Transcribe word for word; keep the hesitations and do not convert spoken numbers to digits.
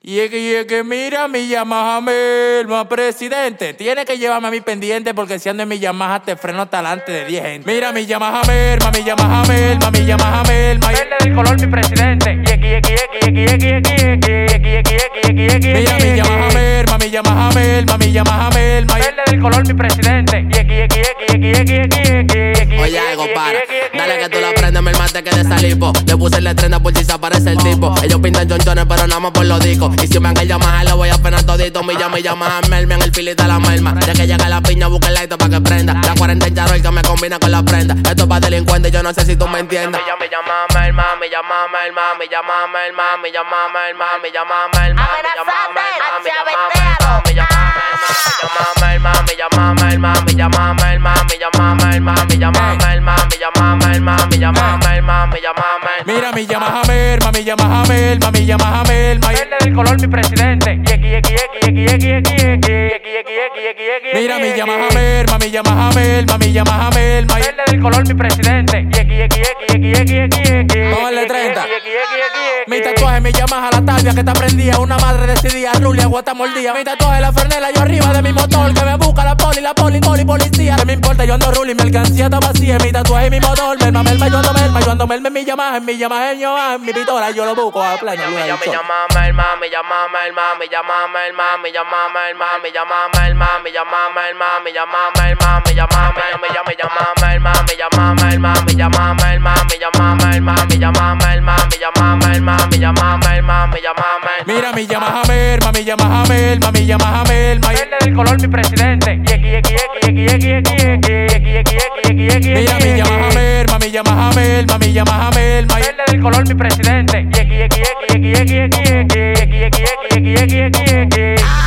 Y es que, y es que mira mi Yamaha Melma, presidente. Tiene que llevarme a mi pendiente porque si ando en mi Yamaha te freno talante de diez gente. Mira mi Yamaha Melma, mi Yamaha Melma, mi Yamaha Melma. Verde del color mi presidente. Y aquí, aquí, aquí, aquí, aquí, aquí, aquí, aquí, mira mi Yamaha Melma, mi Yamaha Melma, mi Yamaha Melma. Verde del color mi presidente. Y aquí, aquí, aquí, aquí, aquí, aquí, aquí. Oye, algo para. Dale que tú la prendes, mi hermano te quede salipo. Le puse el treinta por si se aparece el tipo. Ellos pintan chonchones, pero nada más por los discos. Y si me hagan Yamaha, lo voy a penar todito. Mi llama y Yamaha Melma en el filito de la Melma. Ya que llega la piña, busca el light pa' que prenda. La cuarenta en charol que me combina con la prenda. Esto es pa' delincuentes, yo no sé si tú me entiendas. Mi llama y Yamaha Melma, mi Yamaha Melma, mi Yamaha Melma, mi Yamaha Melma, mi Yamaha Melma, mi Yamaha Melma, mi Yamaha Melma, mi Yamaha Melma, mi Yamaha Melma, mi Yamaha Melma, mi Yamaha Melma, mi Yamaha Melma, mi Yamaha Melma, mi Yamaha Melma, mi Yamaha Melma. Mira mi Yamaha Melma, mi Yamaha Melma, mi Yamaha Melma. Verde del color mi presidente. Y aquí, aquí, aquí, aquí, aquí, aquí, aquí, aquí, aquí, aquí. Mira mi Yamaha Melma, mi Yamaha Melma, mi Yamaha Melma. Verde del color mi presidente. Y aquí, aquí, aquí, aquí, aquí, aquí, aquí. Póngale treinta. Mi tatuaje, mi Yamaha, la tabia que te prendía. Una madre decidía, Rulia, guata mordía. Mi tatuaje, la fernela, yo arriba de mi motor. Que me busca la poli, la poli, poli, policía. No me importa, yo ando Rulia, mi alcancía está vacía. Mi tatuaje, mi motor, Melma, Melma, yo ando Melma. Yo ando Melma en mi Yamaha, en mi Yamaha, en mi Yamaha, en mi pistola. Yo lo busco a pleno luna del sol. Mi Yamaha Melma, mi Yamaha Melma, mi Yamaha Melma, mi Yamaha Melma, mi Yamaha Melma, mi Yamaha Melma, mi Yamaha Melma, mi Yamaha Melma, mi Yamaha Melma, mi Yamaha Melma, mi Yamaha Melma, mi Yamaha Melma, mi Yamaha Melma, mi Yamaha Melma, mi Yamaha Melma, mi Yamaha Melma. Mira mi Yamaha Melma, mi Yamaha Melma, mi Yamaha Melma. Verde del color mi presidente. Y aquí, aquí, aquí, aquí, aquí, aquí, aquí, aquí, aquí, aquí. Mira mi Yamaha Melma, mi Yamaha Melma, mi Yamaha Melma. Verde del color mi presidente. Y aquí, aquí, aquí, aquí, aquí, aquí, aquí, aquí, aquí, aquí, aquí, aquí.